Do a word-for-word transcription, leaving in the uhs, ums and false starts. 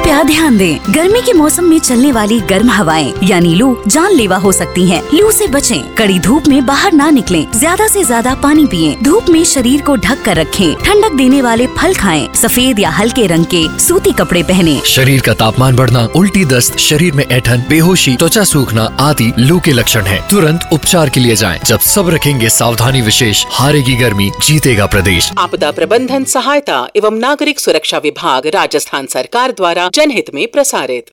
कृपया ध्यान दें, गर्मी के मौसम में चलने वाली गर्म हवाएं यानी लू जानलेवा हो सकती हैं। लू से बचें, कड़ी धूप में बाहर ना निकलें, ज्यादा से ज्यादा पानी पिएं, धूप में शरीर को ढक कर रखें, ठंडक देने वाले फल खाएं, सफेद या हल्के रंग के सूती कपड़े पहनें। शरीर का तापमान बढ़ना, उल्टी दस्त, शरीर में ऐंठन, बेहोशी, त्वचा सूखना आदि लू के लक्षण हैं। तुरंत उपचार के लिए जाएं। जब सब रखेंगे सावधानी विशेष, हारेगी गर्मी, जीतेगा प्रदेश। आपदा प्रबंधन सहायता एवं नागरिक सुरक्षा विभाग राजस्थान सरकार द्वारा जनहित में प्रसारित।